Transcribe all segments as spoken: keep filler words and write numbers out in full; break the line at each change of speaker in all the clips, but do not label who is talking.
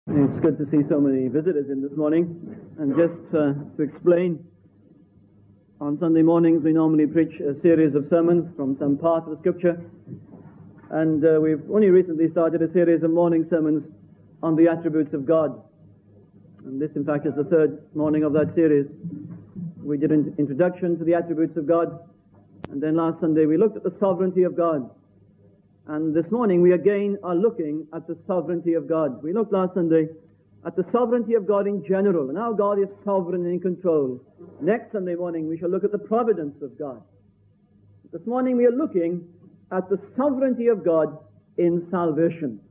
It's good to see so many visitors in this morning. And just uh, to explain, on Sunday mornings we normally preach a series of sermons from some part of the Scripture. And uh, we've only recently started a series of morning sermons on the attributes of God. And this, in fact, is the third morning of that series. We did an introduction to the attributes of God. And then last Sunday we looked at the sovereignty of God. And this morning we again are looking at the sovereignty of God. We looked last Sunday at the sovereignty of God in general, and how God is sovereign and in control. Next Sunday morning we shall look at the providence of God. This morning we are looking at the sovereignty of God in salvation.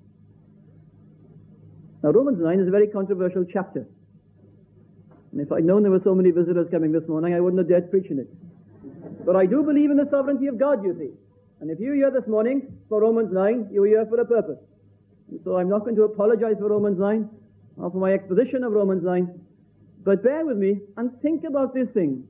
Now Romans nine is a very controversial chapter. And if I'd known there were so many visitors coming this morning, I wouldn't have dared preaching it. But I do believe in the sovereignty of God, you see. And if you're here this morning for Romans nine, you're here for a purpose. And so I'm not going to apologize for Romans nine, or for my exposition of Romans nine. But bear with me and think about this thing.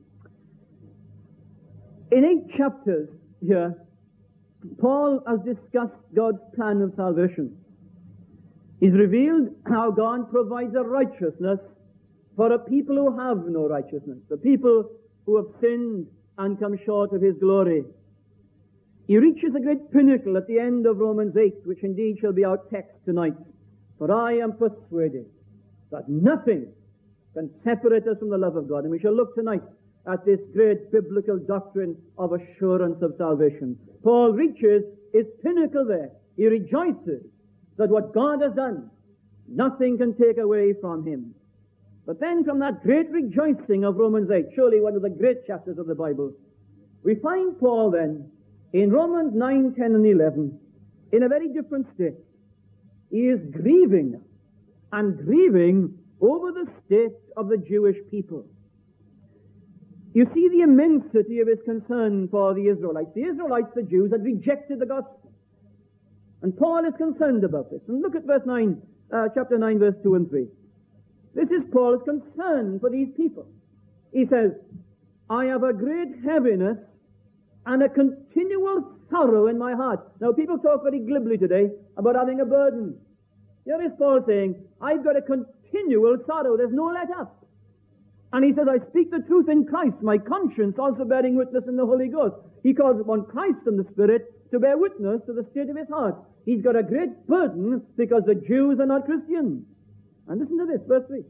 In eight chapters here, Paul has discussed God's plan of salvation. He's revealed how God provides a righteousness for a people who have no righteousness, the people who have sinned and come short of His glory. He reaches a great pinnacle at the end of Romans eight, which indeed shall be our text tonight. For I am persuaded that nothing can separate us from the love of God. And we shall look tonight at this great biblical doctrine of assurance of salvation. Paul reaches his pinnacle there. He rejoices that what God has done, nothing can take away from him. But then from that great rejoicing of Romans eight, surely one of the great chapters of the Bible, we find Paul then in Romans nine, ten, and eleven, in a very different state. He is grieving, and grieving over the state of the Jewish people. You see the immensity of his concern for the Israelites. The Israelites, the Jews, had rejected the gospel. And Paul is concerned about this. And look at verse nine, uh, chapter nine, verse two and three. This is Paul's concern for these people. He says, I have a great heaviness and a continual sorrow in my heart. Now, people talk very glibly today about having a burden. Here is Paul saying, I've got a continual sorrow. There's no let up. And he says, I speak the truth in Christ, my conscience also bearing witness in the Holy Ghost. He calls upon Christ and the Spirit to bear witness to the state of his heart. He's got a great burden because the Jews are not Christians. And listen to this, verse three.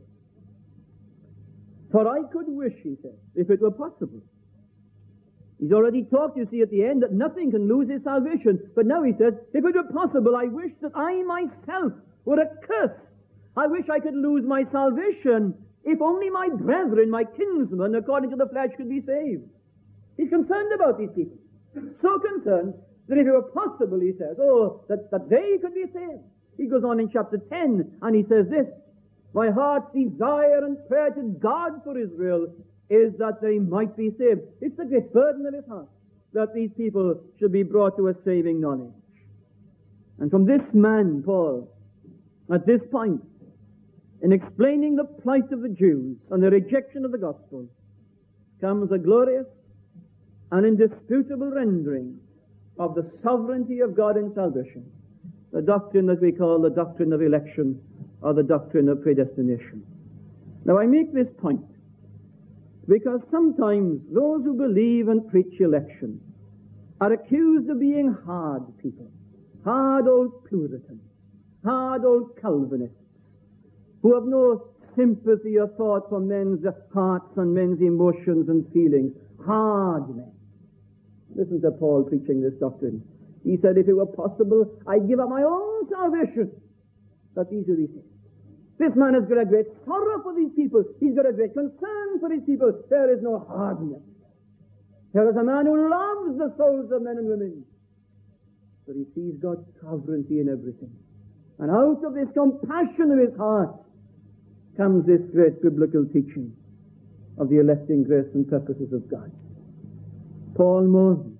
For I could wish, he says, if it were possible. He's already talked, you see, at the end, that nothing can lose his salvation. But now he says, if it were possible, I wish that I myself were accursed. I wish I could lose my salvation, if only my brethren, my kinsmen, according to the flesh, could be saved. He's concerned about these people. So concerned that if it were possible, he says, oh, that, that they could be saved. He goes on in chapter ten, and he says this, my heart's desire and prayer to God for Israel is that they might be saved. It's the great burden of his heart that these people should be brought to a saving knowledge. And from this man, Paul, at this point, in explaining the plight of the Jews and the rejection of the gospel, comes a glorious and indisputable rendering of the sovereignty of God in salvation, the doctrine that we call the doctrine of election or the doctrine of predestination. Now I make this point because sometimes those who believe and preach election are accused of being hard people, hard old Puritans, hard old Calvinists, who have no sympathy or thought for men's hearts and men's emotions and feelings. Hard men. Listen to Paul preaching this doctrine. He said, if it were possible, I'd give up my own salvation, that these would be saved. This man has got a great sorrow for these people. He's got a great concern for these people. There is no hardness. There is a man who loves the souls of men and women. But he sees God's sovereignty in everything. And out of this compassion of his heart comes this great biblical teaching of the electing grace and purposes of God. Paul mourns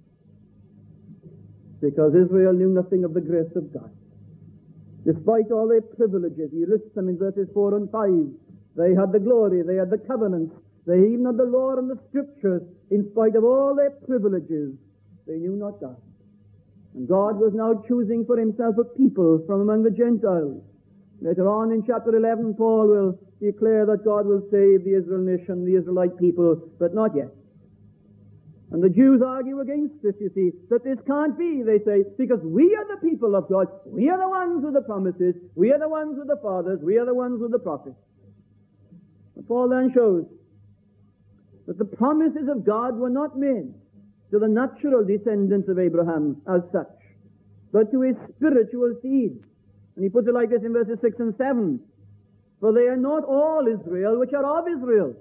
because Israel knew nothing of the grace of God. Despite all their privileges, he lists them in verses four and five. They had the glory, they had the covenants, they even had the law and the scriptures. In spite of all their privileges, they knew not God. And God was now choosing for himself a people from among the Gentiles Later on in chapter eleven, Paul will declare that God will save the Israel nation, the Israelite people, but not yet. And the Jews argue against this, you see, that this can't be, they say, because we are the people of God. We are the ones with the promises. We are the ones with the fathers. We are the ones with the prophets. But Paul then shows that the promises of God were not made to the natural descendants of Abraham as such, but to his spiritual seed. And he puts it like this in verses six and seven. For they are not all Israel which are of Israel.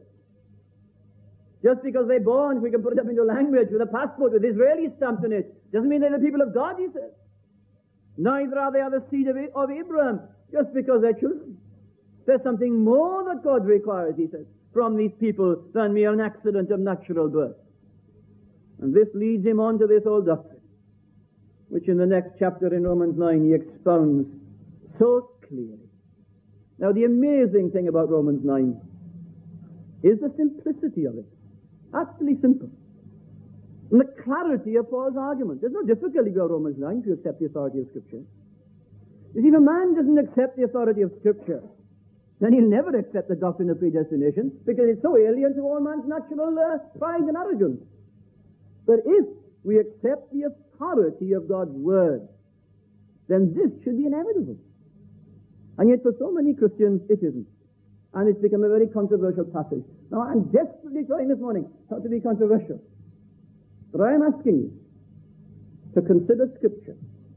Just because they're born, we can put it up into language with a passport with Israeli stamped on it, doesn't mean they're the people of God, he says. Neither are they of the seed of, of Abraham, just because they're children. There's something more that God requires, he says, from these people than mere an accident of natural birth. And this leads him on to this old doctrine, which in the next chapter in Romans nine he expounds so clearly. Now the amazing thing about Romans nine is the simplicity of it. Absolutely simple. And the clarity of Paul's argument. There's no difficulty about Romans nine if you accept the authority of Scripture. You see, if a man doesn't accept the authority of Scripture, then he'll never accept the doctrine of predestination, because it's so alien to all man's natural uh, pride and arrogance. But if we accept the authority of God's Word, then this should be inevitable. And yet for so many Christians, it isn't. And it's become a very controversial passage. Now, I'm desperately trying this morning not to be controversial. But I am asking you to consider Scripture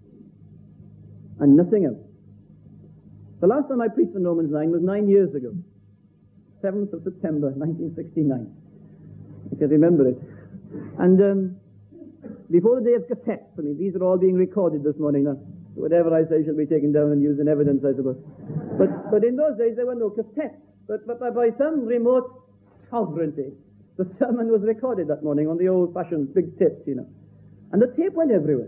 and nothing else. The last time I preached on Romans nine was nine years ago, seventh of September, nineteen sixty-nine. I can remember it. And um, before the day of cassettes, I mean, these are all being recorded this morning now. Whatever I say shall be taken down and used in evidence, I suppose. But but in those days there were no cassettes. But, but by some remote sovereignty, the sermon was recorded that morning on the old-fashioned big tapes, you know. And the tape went everywhere.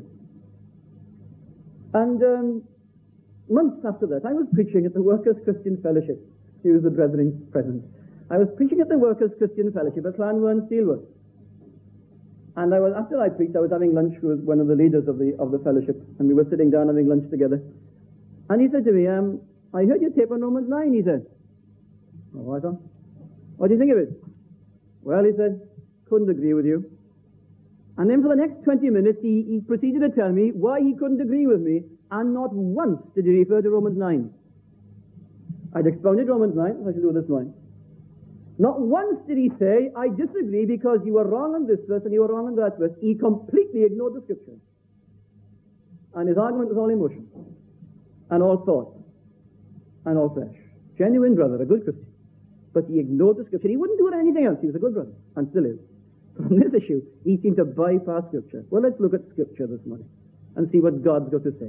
And um, months after that, I was preaching at the Workers' Christian Fellowship. Excuse the brethren present. I was preaching at the Workers' Christian Fellowship at Llanwern Steelworks. And I was, after I preached, I was having lunch with one of the leaders of the of the fellowship, and we were sitting down having lunch together. And he said to me, um, I heard you tape on Romans nine, he said. Oh, I thought, what do you think of it? Well, he said, couldn't agree with you. And then for the next twenty minutes, he, he proceeded to tell me why he couldn't agree with me, and not once did he refer to Romans nine. I'd expounded Romans nine, as I shall do this morning. Not once did he say, I disagree because you were wrong on this verse and you were wrong on that verse. He completely ignored the Scripture. And his argument was all emotion, and all thought, and all flesh. Genuine brother, a good Christian. But he ignored the Scripture. He wouldn't do anything else. He was a good brother, and still is. On this issue, he seemed to bypass Scripture. Well, let's look at Scripture this morning and see what God's got to say.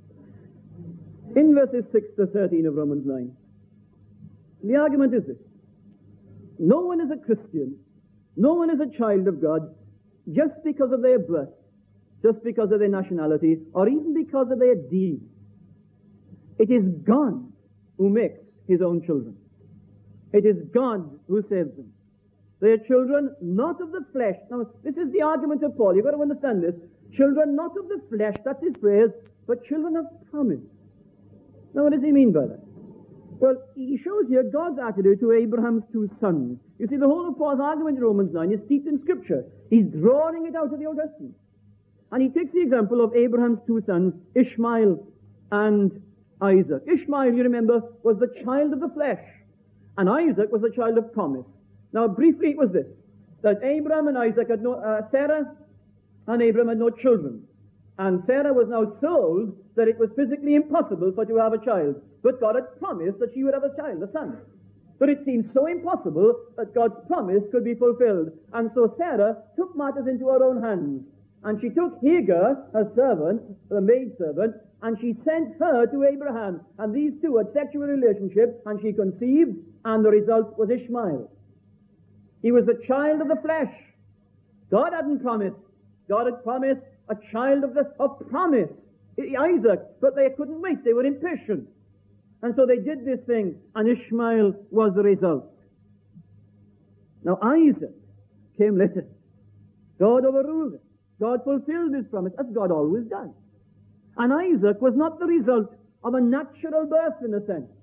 In verses six to thirteen of Romans nine, the argument is this. No one is a Christian, no one is a child of God just because of their birth, just because of their nationality, or even because of their deeds. It is God who makes his own children. It is God who saves them. They are children not of the flesh. Now, this is the argument of Paul. You've got to understand this. Children not of the flesh, that's his phrase, but children of promise. Now, what does he mean by that? Well, he shows here God's attitude to Abraham's two sons. You see, the whole of Paul's argument in Romans nine is steeped in Scripture. He's drawing it out of the Old Testament. And he takes the example of Abraham's two sons, Ishmael and Isaac. Ishmael, you remember, was the child of the flesh, and Isaac was the child of promise. Now, briefly, it was this, that Abraham and Isaac had no, uh, Sarah and Abraham had no children. And Sarah was now told that it was physically impossible for her to have a child. But God had promised that she would have a child, a son. But it seemed so impossible that God's promise could be fulfilled. And so Sarah took matters into her own hands. And she took Hagar, her servant, the maidservant, and she sent her to Abraham. And these two had sexual relationship, and she conceived, and the result was Ishmael. He was the child of the flesh. God hadn't promised. God had promised a child of the of promise, Isaac, but they couldn't wait. They were impatient. And so they did this thing, and Ishmael was the result. Now Isaac came later. God overruled it. God fulfilled his promise, as God always does. And Isaac was not the result of a natural birth, in a sense.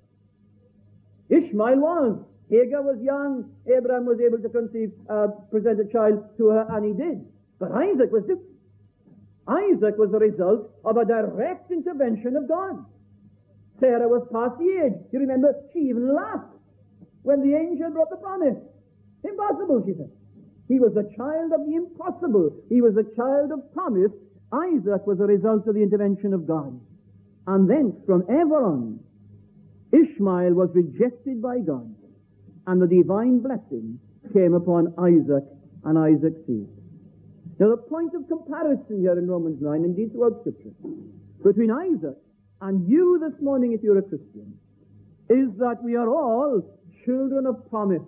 Ishmael was. Hagar was young. Abraham was able to conceive, uh, present a child to her, and he did. But Isaac was different. Isaac was the result of a direct intervention of God. Sarah was past the age. You remember, she even laughed when the angel brought the promise. Impossible, she said. He was a child of the impossible. He was a child of promise. Isaac was a result of the intervention of God. And thence, from ever on, Ishmael was rejected by God, and the divine blessing came upon Isaac and Isaac's seed. Now, the point of comparison here in Romans nine, indeed throughout Scripture, between Isaac and you this morning, if you're a Christian, is that we are all children of promise.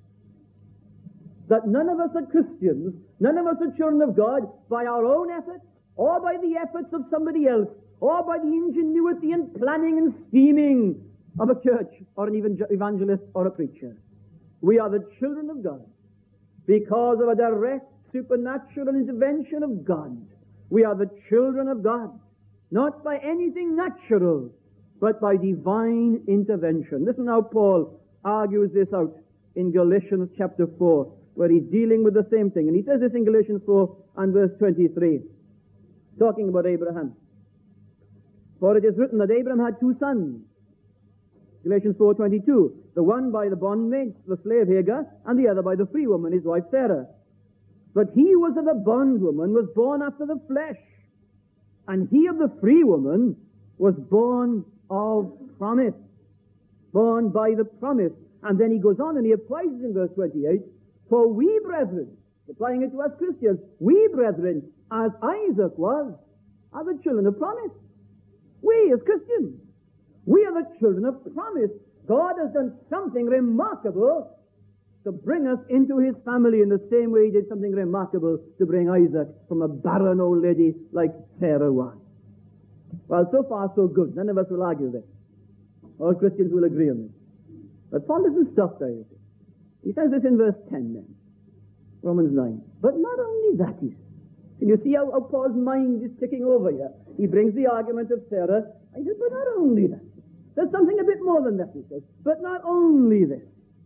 That none of us are Christians, none of us are children of God by our own efforts, or by the efforts of somebody else, or by the ingenuity and planning and scheming of a church, or an evangelist, or a preacher. We are the children of God because of a direct supernatural intervention of God. We are the children of God, not by anything natural, but by divine intervention. Listen how Paul argues this out in Galatians chapter four, where he's dealing with the same thing. And he says this in Galatians four and verse twenty-three, talking about Abraham. For it is written that Abraham had two sons. Galatians four twenty-two, the one by the bondmaid, the slave Hagar, and the other by the free woman, his wife Sarah. But he was of the bondwoman, was born after the flesh, and he of the free woman was born of promise, born by the promise. And then he goes on and he applies it in verse twenty-eight, for we brethren, applying it to us Christians, we brethren, as Isaac was, are the children of promise. We as Christians, we are the children of promise. God has done something remarkable to bring us into his family in the same way he did something remarkable to bring Isaac from a barren old lady like Sarah was. Well, so far so good. None of us will argue this. All Christians will agree on this. But Paul doesn't stop there, you see. He says this in verse ten then, Romans nine. But not only that, he says. Can you see how, how Paul's mind is ticking over here? He brings the argument of Sarah. I said, but not only that. There's something a bit more than that, he says. But not only this.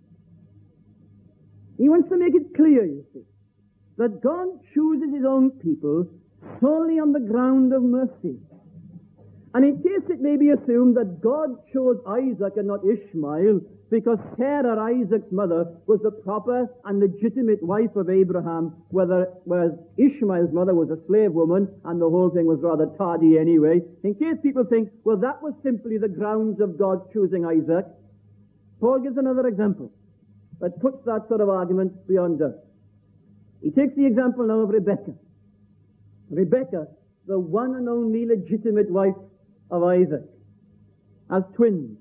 He wants to make it clear, you see, that God chooses his own people solely on the ground of mercy. And in case it may be assumed that God chose Isaac and not Ishmael because Sarah, Isaac's mother, was the proper and legitimate wife of Abraham, whether, whereas Ishmael's mother was a slave woman and the whole thing was rather tardy anyway, in case people think, well, that was simply the grounds of God choosing Isaac, Paul gives another example that puts that sort of argument beyond doubt. He takes the example now of Rebekah. Rebekah, the one and only legitimate wife of Isaac, as twins.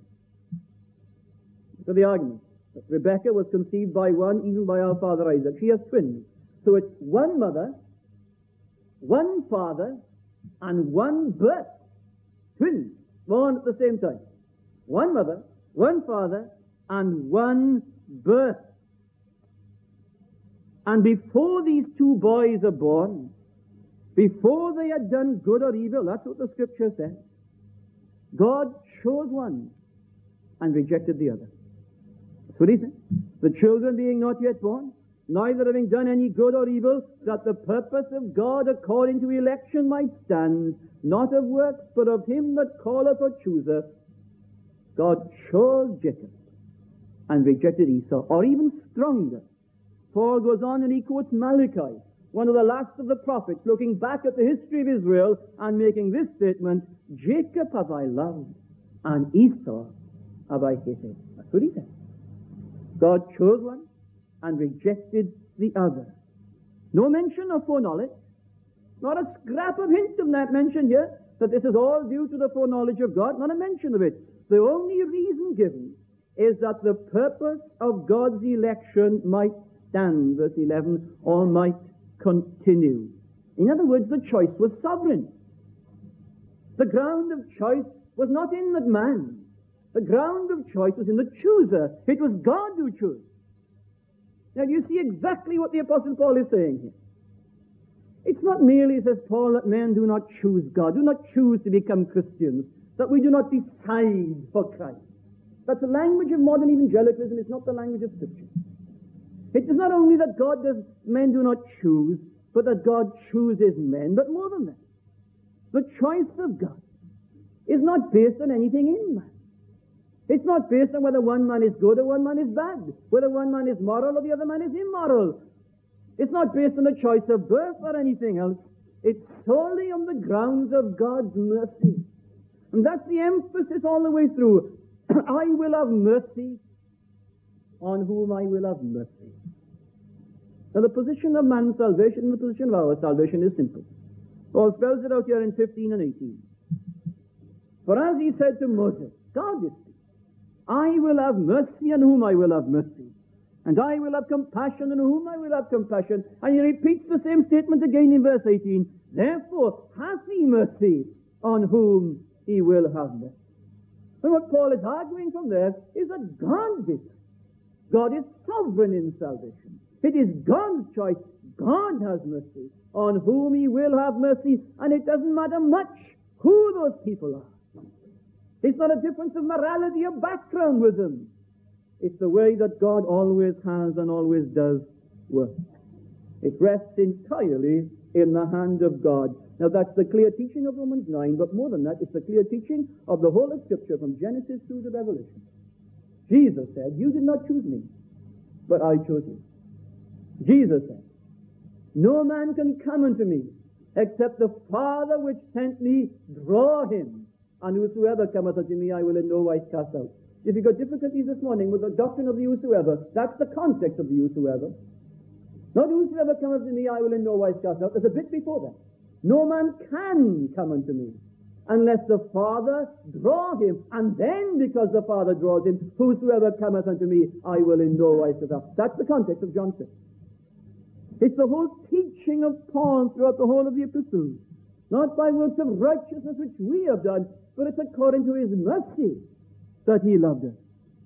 So the argument that Rebekah was conceived by one, even by our father Isaac. She has twins. So it's one mother, one father, and one birth. Twins, born at the same time. One mother, one father, and one birth. And before these two boys are born, before they had done good or evil, that's what the scripture says, God chose one and rejected the other. That's what he said. The children being not yet born, neither having done any good or evil, that the purpose of God according to election might stand, not of works, but of him that calleth or chooseth. God chose Jacob and rejected Esau. Or even stronger, Paul goes on and he quotes Malachi, one of the last of the prophets, looking back at the history of Israel and making this statement, Jacob have I loved, and Esau have I hated. That's what he said. God chose one and rejected the other. No mention of foreknowledge. Not a scrap of hint of that mentioned here, that this is all due to the foreknowledge of God. Not a mention of it. The only reason given is that the purpose of God's election might stand, verse eleven, or might continue. In other words, the choice was sovereign. The ground of choice was not in the man. The ground of choice was in the chooser. It was God who chose. Now you see exactly what the Apostle Paul is saying here. It's not merely, says Paul, that men do not choose God, do not choose to become Christians, that we do not decide for Christ. That's the language of modern evangelicalism. It's not the language of Scripture. It is not only that God does, men do not choose, but that God chooses men, but more than that. The choice of God is not based on anything in man. It's not based on whether one man is good or one man is bad, whether one man is moral or the other man is immoral. It's not based on the choice of birth or anything else. It's solely on the grounds of God's mercy. And that's the emphasis all the way through. I will have mercy on whom I will have mercy. Now the position of man's salvation and the position of our salvation is simple. Paul spells it out here in fifteen and eighteen. For as he said to Moses, God is speaking, I will have mercy on whom I will have mercy, and I will have compassion on whom I will have compassion. And he repeats the same statement again in verse eighteen. Therefore hath he mercy on whom he will have mercy. And what Paul is arguing from there is that God did. God is sovereign in salvation. It is God's choice. God has mercy on whom he will have mercy, and it doesn't matter much who those people are. It's not a difference of morality or background with them. It's the way that God always has and always does work. It rests entirely in the hand of God. Now that's the clear teaching of Romans nine, but more than that, it's the clear teaching of the whole of Scripture from Genesis through to Revelation. Jesus said, you did not choose me, but I chose you. Jesus said, no man can come unto me except the Father which sent me draw him, and whosoever cometh unto me I will in no wise cast out. If you've got difficulties this morning with the doctrine of the whosoever, that's the context of the whosoever. Not whosoever cometh to me I will in no wise cast out. There's a bit before that. No man can come unto me unless the Father draw him, and then because the Father draws him, whosoever cometh unto me I will in no wise cast out. That's the context of John six. It's the whole teaching of Paul throughout the whole of the epistles. Not by works of righteousness which we have done, but it's according to his mercy that he loved us.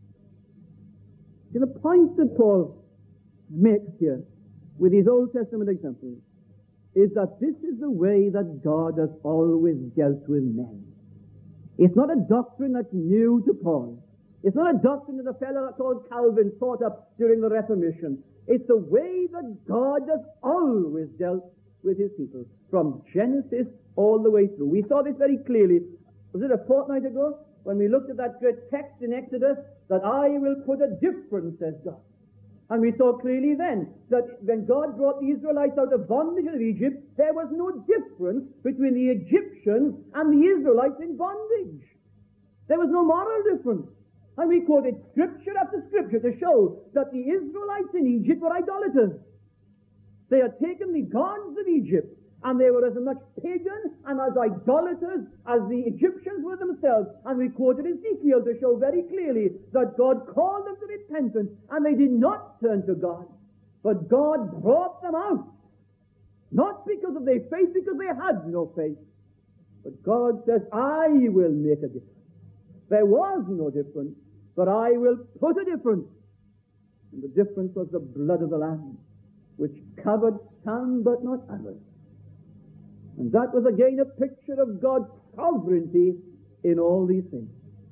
See, the point that Paul makes here with his Old Testament examples is that this is the way that God has always dealt with men. It's not a doctrine that's new to Paul. It's not a doctrine that a fellow called Calvin thought up during the Reformation. It's the way that God has always dealt with his people, from Genesis all the way through. We saw this very clearly. Was it a fortnight ago when we looked at that great text in Exodus, that I will put a difference, says God. And we saw clearly then that when God brought the Israelites out of bondage of Egypt, there was no difference between the Egyptians and the Israelites in bondage. There was no moral difference. And we quoted scripture after scripture to show that the Israelites in Egypt were idolaters. They had taken the gods of Egypt, and they were as much pagan and as idolaters as the Egyptians were themselves. And we quoted Ezekiel to show very clearly that God called them to repentance, and they did not turn to God. But God brought them out. Not because of their faith, because they had no faith. But God says, I will make a difference. There was no difference, but I will put a difference. And the difference was the blood of the Lamb, which covered some but not others. And that was again a picture of God's sovereignty in all these things.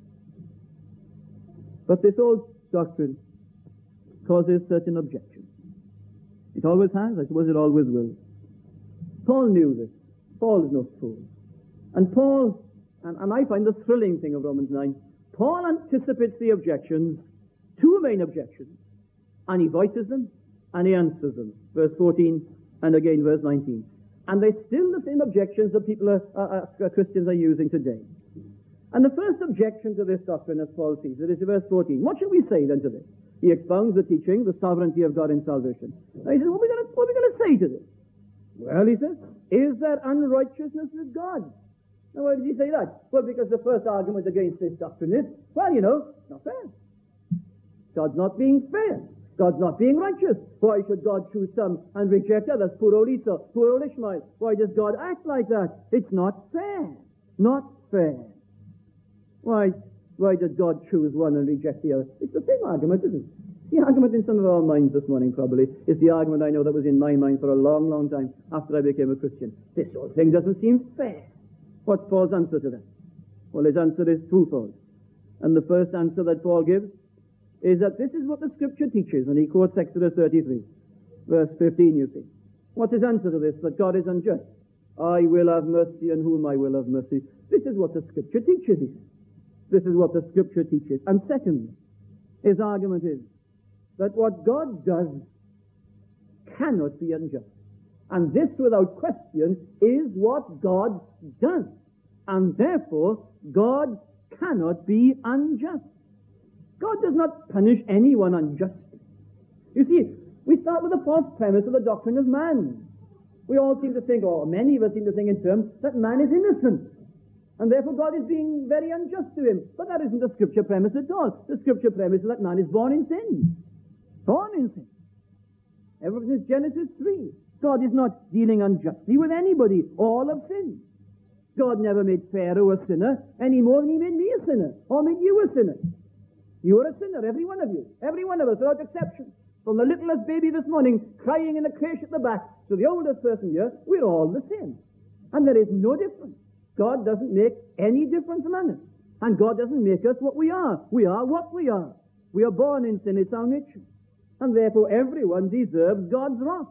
But this old doctrine causes certain objections. It always has, I suppose it always will. Paul knew this. Paul is no fool. And Paul, and, and I find the thrilling thing of Romans nine, Paul anticipates the objections, two main objections, and he voices them, and he answers them. Verse fourteen, and again verse nineteen. And they're still the same objections that people are, uh, uh, Christians are using today. And the first objection to this doctrine, as Paul sees it, is in verse fourteen. What shall we say then to this? He expounds the teaching, the sovereignty of God in salvation. Now he says, what are we going to, what are we going to say to this? Well, he says, is there unrighteousness with God? Now, why does he say that? Well, because the first argument against this doctrine is, well, you know, it's not fair. God's not being fair. God's not being righteous. Why should God choose some and reject others? Poor old Esau, poor old Ishmael. Why does God act like that? It's not fair. Not fair. Why, why does God choose one and reject the other? It's the same argument, isn't it? The argument in some of our minds this morning probably is the argument I know that was in my mind for a long, long time after I became a Christian. This whole thing doesn't seem fair. What's Paul's answer to that? Well, his answer is twofold. And the first answer that Paul gives is that this is what the Scripture teaches. And he quotes Exodus thirty-three, verse fifteen, you see. What's his answer to this? That God is unjust. I will have mercy on whom I will have mercy. This is what the Scripture teaches, he says. This is what the Scripture teaches. And secondly, his argument is that what God does cannot be unjust. And this, without question, is what God does. And therefore, God cannot be unjust. God does not punish anyone unjustly. You see, we start with the false premise of the doctrine of man. We all seem to think, or many of us seem to think in terms that man is innocent. And therefore God is being very unjust to him. But that isn't the Scripture premise at all. The Scripture premise is that man is born in sin. Born in sin. Ever since Genesis three. God is not dealing unjustly with anybody. All have sinned. God never made Pharaoh a sinner any more than he made me a sinner, or made you a sinner. You are a sinner, every one of you. Every one of us, without exception. From the littlest baby this morning, crying in the creche at the back, to the oldest person here, we're all the same. And there is no difference. God doesn't make any difference among us. And God doesn't make us what we are. We are what we are. We are born in sin, it's our nature. And therefore everyone deserves God's wrath.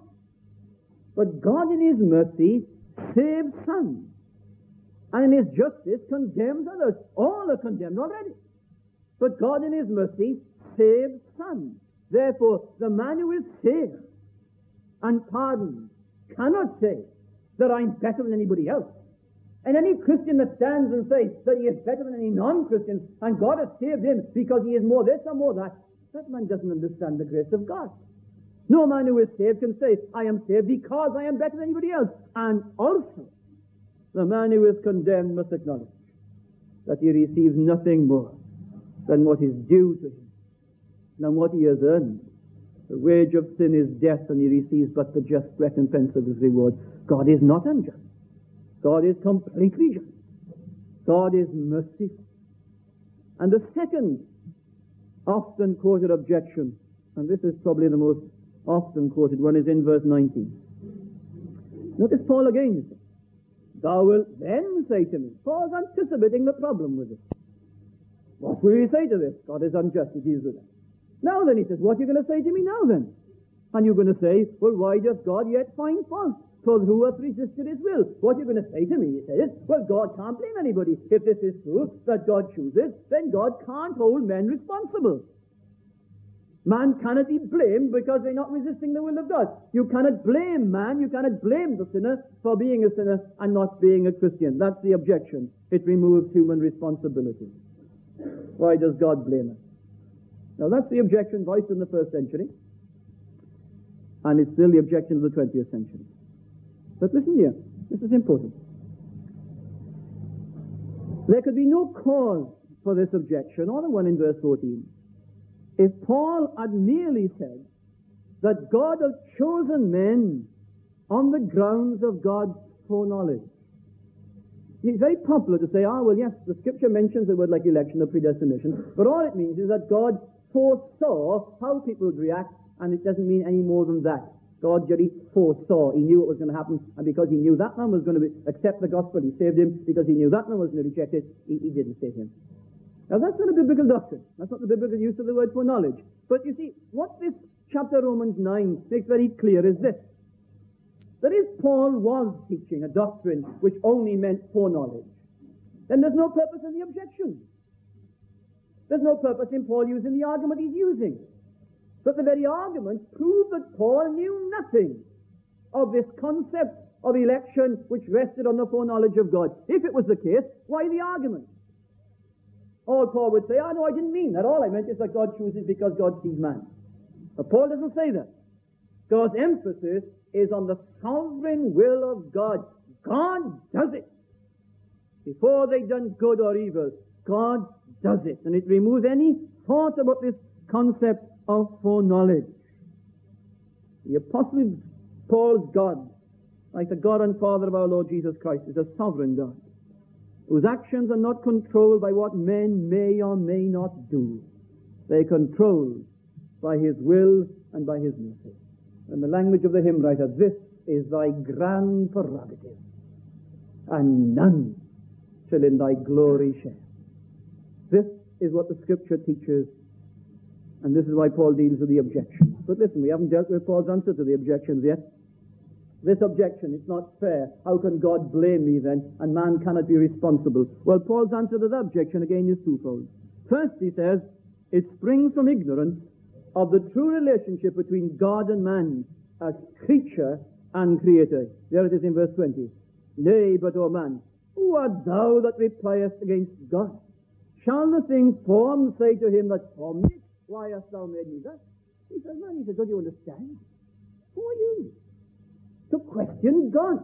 But God in his mercy saves some. And in his justice condemns others. All are condemned already. But God in his mercy saves some. Therefore, the man who is saved and pardoned cannot say that I'm better than anybody else. And any Christian that stands and says that he is better than any non-Christian and God has saved him because he is more this or more that, that man doesn't understand the grace of God. No man who is saved can say, I am saved because I am better than anybody else. And also, the man who is condemned must acknowledge that he receives nothing more than what is due to him, than what he has earned. The wage of sin is death, and he receives but the just recompense of his reward. God is not unjust. God is completely just. God is merciful. And the second often quoted objection, and this is probably the most often quoted one, is in verse nineteen. Notice Paul again, you see. Thou wilt then say to me. Paul's anticipating the problem with this. What will he say to this? God is unjust, he deals with it. Now then, he says, what are you going to say to me now then? And you're going to say, well, why does God yet find fault? So who hath resisted his will? What are you going to say to me? He says, well, God can't blame anybody. If this is true, that God chooses, then God can't hold men responsible. Man cannot be blamed because they're not resisting the will of God. You cannot blame man, you cannot blame the sinner for being a sinner and not being a Christian. That's the objection. It removes human responsibility. Why does God blame us? Now that's the objection voiced in the first century, and it's still the objection of the twentieth century. But listen here, this is important. There could be no cause for this objection, or the one in verse fourteen, if Paul had merely said that God had chosen men on the grounds of God's foreknowledge. It's very popular to say, ah, well, yes, the Scripture mentions a word like election or predestination, but all it means is that God foresaw how people would react, and it doesn't mean any more than that. God just foresaw. He knew what was going to happen, and because he knew that man was going to be, accept the gospel, he saved him. Because he knew that man was going to reject it, he, he didn't save him. Now, that's not a biblical doctrine. That's not the biblical use of the word foreknowledge. But you see, what this chapter Romans nine makes very clear is this. That if Paul was teaching a doctrine which only meant foreknowledge, then there's no purpose in the objection. There's no purpose in Paul using the argument he's using. But the very argument proved that Paul knew nothing of this concept of election which rested on the foreknowledge of God. If it was the case, why the argument? All Paul would say, oh no, I didn't mean that. All I meant is that God chooses because God sees man. But Paul doesn't say that. God's emphasis is on the sovereign will of God. God does it. Before they've done good or evil, God does it. And it removes any thought about this concept of foreknowledge. The Apostle Paul's God, like the God and Father of our Lord Jesus Christ, is a sovereign God, whose actions are not controlled by what men may or may not do. They're controlled by his will and by his mercy. In the language of the hymn writer, this is thy grand prerogative, and none shall in thy glory share. This is what the Scripture teaches, and this is why Paul deals with the objections. But listen, we haven't dealt with Paul's answer to the objections yet. This objection, it's not fair. How can God blame me then, and man cannot be responsible? Well, Paul's answer to that objection again is twofold. First, he says, it springs from ignorance of the true relationship between God and man as creature and creator. There it is in verse twenty. Nay, but, O man, who art thou that repliest against God? Shall the thing formed say to him that formed it, why hast thou made me thus? He says, man, he says, don't you understand? Who are you to question God?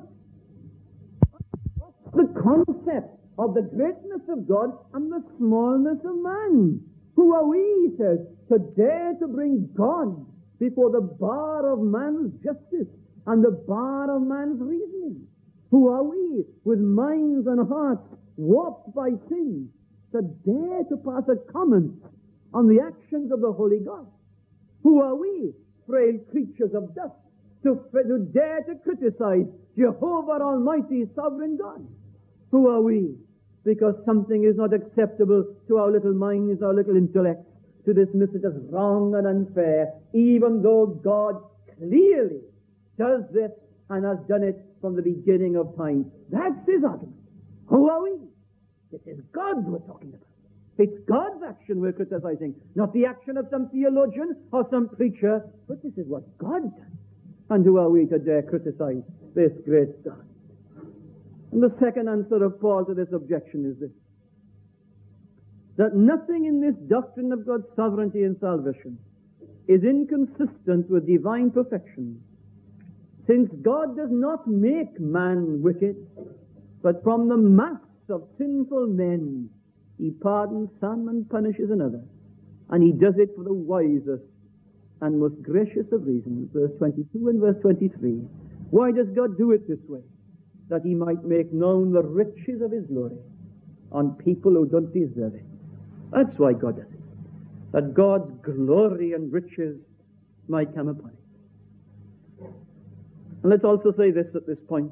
The concept of the greatness of God and the smallness of man. Who are we, he says, to dare to bring God before the bar of man's justice and the bar of man's reasoning? Who are we, with minds and hearts warped by sin, to dare to pass a comment on the actions of the Holy God? Who are we, frail creatures of dust, to, to dare to criticize Jehovah Almighty, sovereign God? Who are we, because something is not acceptable to our little minds, our little intellects, to dismiss it as wrong and unfair, even though God clearly does this and has done it from the beginning of time? That's his argument. Who are we? It is God we're talking about. It's God's action we're criticizing, not the action of some theologian or some preacher, but this is what God does. And who are we to dare criticize this great God? And the second answer of Paul to this objection is this: that nothing in this doctrine of God's sovereignty and salvation is inconsistent with divine perfection, since God does not make man wicked, but from the mass of sinful men he pardons some and punishes another, and he does it for the wisest and most gracious of reasons. Verse twenty-two and verse twenty-three. Why does God do it this way? That he might make known the riches of his glory on people who don't deserve it. That's why God does it. That God's glory and riches might come upon it. And let's also say this at this point.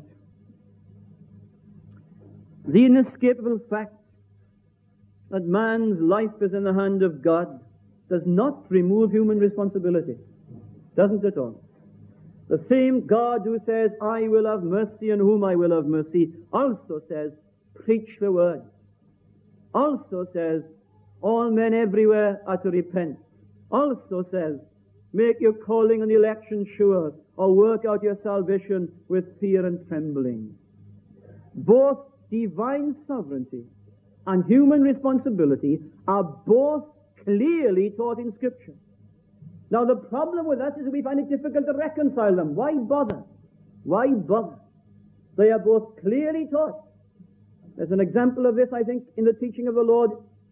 The inescapable fact that man's life is in the hand of God does not remove human responsibility. Doesn't at all. The same God who says, I will have mercy on whom I will have mercy, also says, preach the word. Also says, all men everywhere are to repent. Also says, make your calling and election sure, or work out your salvation with fear and trembling. Both divine sovereignty and human responsibility are both clearly taught in Scripture. Now the problem with us is that we find it difficult to reconcile them. Why bother? Why bother? They are both clearly taught. There's an example of this, I think, in the teaching of the Lord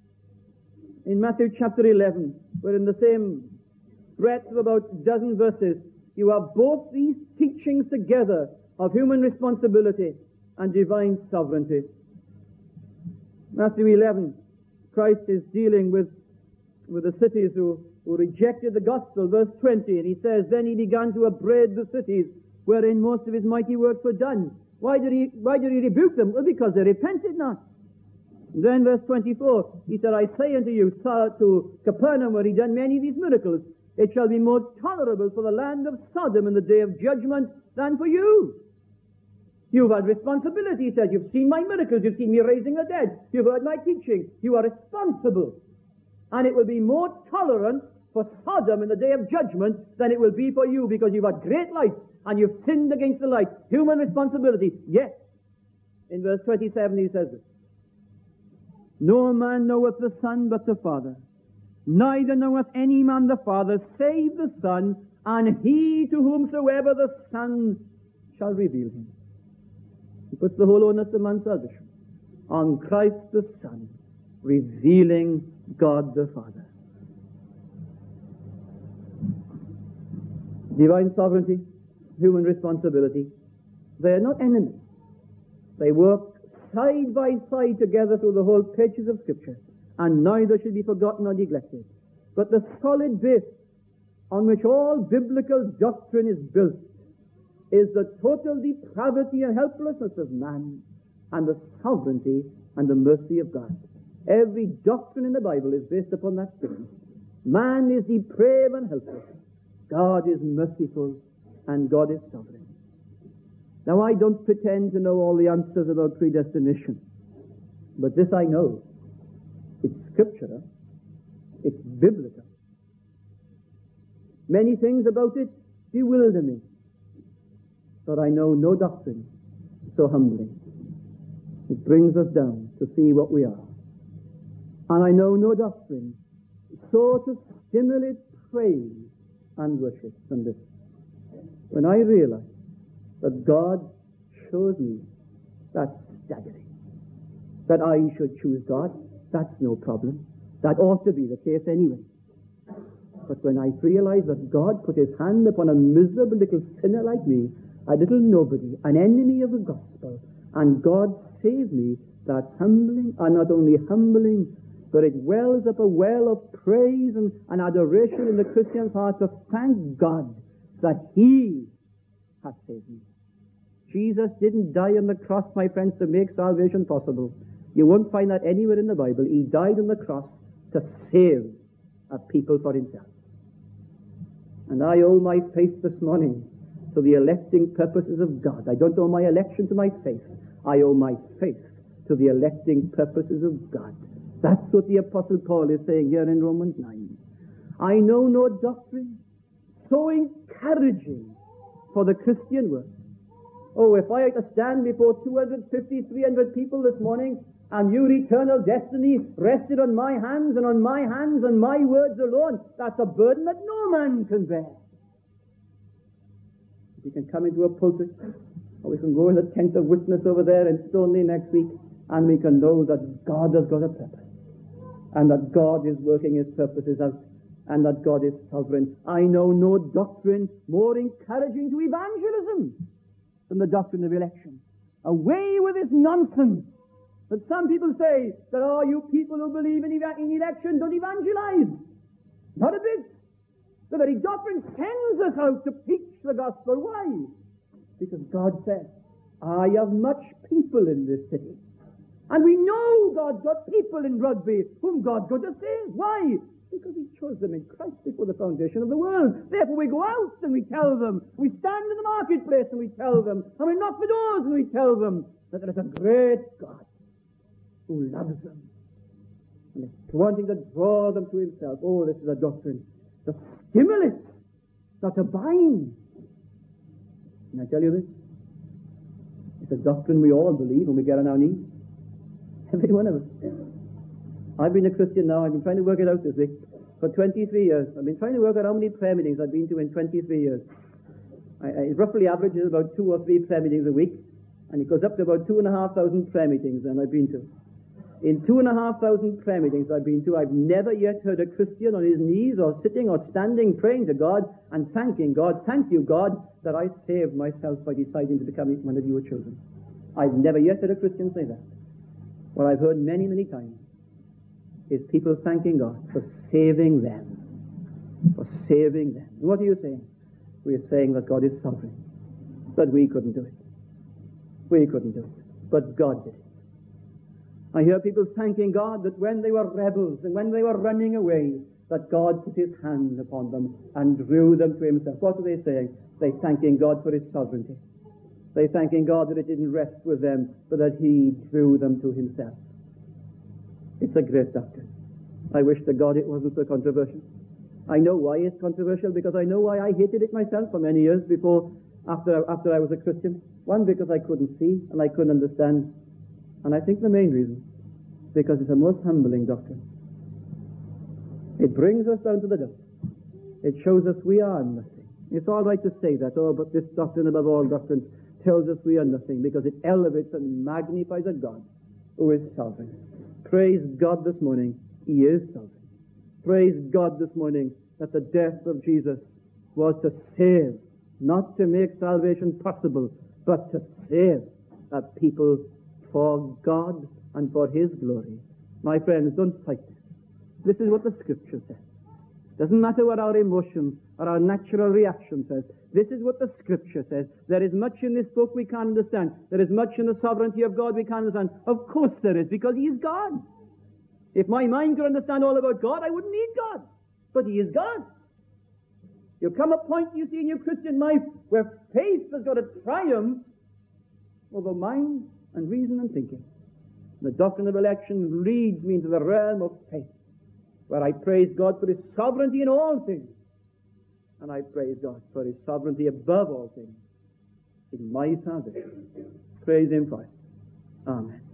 in Matthew chapter eleven, where in the same breadth of about a dozen verses, you have both these teachings together of human responsibility and divine sovereignty. Matthew eleven, Christ is dealing with, with the cities who, who rejected the gospel. Verse twenty, and he says, then he began to upbraid the cities wherein most of his mighty works were done. Why did he, why did he rebuke them? Well, because they repented not. And then verse twenty-four, he said, I say unto you, to Capernaum, where he done many of these miracles, it shall be more tolerable for the land of Sodom in the day of judgment than for you. You've had responsibility, he said. You've seen my miracles. You've seen me raising the dead. You've heard my teaching. You are responsible. And it will be more tolerant for Sodom in the day of judgment than it will be for you, because you've had great light and you've sinned against the light. Human responsibility. Yet, in verse twenty-seven he says this: no man knoweth the Son but the Father, neither knoweth any man the Father save the Son, and he to whomsoever the Son shall reveal him. He puts the whole onus of man's salvation on Christ the Son, revealing God the Father. Divine sovereignty, human responsibility, they are not enemies. They work side by side together through the whole pages of Scripture, and neither should be forgotten or neglected. But the solid base on which all biblical doctrine is built is the total depravity and helplessness of man, and the sovereignty and the mercy of God. Every doctrine in the Bible is based upon that statement. Man is depraved and helpless. God is merciful and God is sovereign. Now, I don't pretend to know all the answers about predestination, but this I know. It's scriptural. It's biblical. Many things about it bewilder me, but I know no doctrine so humbling. It brings us down to see what we are. And I know no doctrine so to stimulate praise and worship than this. When I realize that God chose me, that's staggering. That I should choose God, that's no problem. That ought to be the case anyway. But when I realize that God put his hand upon a miserable little sinner like me, a little nobody, an enemy of the gospel, and God saved me, that's humbling, and not only humbling, but it wells up a well of praise and, and adoration in the Christian's heart to thank God that he has saved me. Jesus didn't die on the cross, my friends, to make salvation possible. You won't find that anywhere in the Bible. He died on the cross to save a people for himself. And I owe my faith this morning to the electing purposes of God. I don't owe my election to my faith. I owe my faith to the electing purposes of God. That's what the Apostle Paul is saying here in Romans nine. I know no doctrine so encouraging for the Christian work. Oh, if I had to stand before two hundred fifty, three hundred people this morning, and your eternal destiny rested on my hands and on my hands and my words alone, that's a burden that no man can bear. We can come into a pulpit, or we can go in the tent of witness over there in Stoneleigh next week, and we can know that God has got a purpose, and that God is working his purposes out, and that God is sovereign. I know no doctrine more encouraging to evangelism than the doctrine of election. Away with this nonsense that some people say that, oh, you people who believe in, eva- in election don't evangelize. Not a bit. The very doctrine sends us out to preach the gospel. Why? Because God said, I have much people in this city. And we know God's got people in Rugby whom God's going to save. Why? Because he chose them in Christ before the foundation of the world. Therefore we go out and we tell them. We stand in the marketplace and we tell them. And we knock the doors and we tell them that there is a great God who loves them and is wanting to draw them to himself. Oh, this is a doctrine to stimulate, not to bind. Can I tell you this? It's a doctrine we all believe when we get on our knees. Every one of us. I've been a Christian now. I've been trying to work it out this week for twenty-three years. I've been trying to work out how many prayer meetings I've been to in twenty-three years. I, I roughly averages about two or three prayer meetings a week, and it goes up to about two and a half thousand prayer meetings that I've been to. In two and a half thousand prayer meetings I've been to, I've never yet heard a Christian on his knees or sitting or standing praying to God and thanking God, thank you, God, that I saved myself by deciding to become one of your children. I've never yet heard a Christian say that. What I've heard many, many times is people thanking God for saving them. For saving them. What are you saying? We're saying that God is sovereign. But we couldn't do it. We couldn't do it. But God did it. I hear people thanking God that when they were rebels and when they were running away, that God put his hand upon them and drew them to himself. What are they saying? They're thanking God for his sovereignty. They're thanking God that it didn't rest with them, but that he drew them to himself. It's a great doctrine. I wish to God it wasn't so controversial. I know why it's controversial, because I know why I hated it myself for many years before, after, after I was a Christian. One, because I couldn't see and I couldn't understand. And I think the main reason, because it's a most humbling doctrine. It brings us down to the dust. It shows us we are nothing. It's all right to say that, oh, but this doctrine above all doctrines tells us we are nothing, because it elevates and magnifies a God who is sovereign. Praise God this morning, he is sovereign. Praise God this morning that the death of Jesus was to save, not to make salvation possible, but to save a people for God and for his glory. My friends, don't fight this. This is what the Scripture says. Doesn't matter what our emotions or our natural reaction says. This is what the Scripture says. There is much in this book we can't understand. There is much in the sovereignty of God we can't understand. Of course there is, because he is God. If my mind could understand all about God, I wouldn't need God. But He is God. You come a point, you see, in your Christian life where faith has got to triumph over mind and reason and thinking. The doctrine of election leads me into the realm of faith, where I praise God for His sovereignty in all things. And I praise God for His sovereignty above all things in my salvation. Praise Him for it. Amen.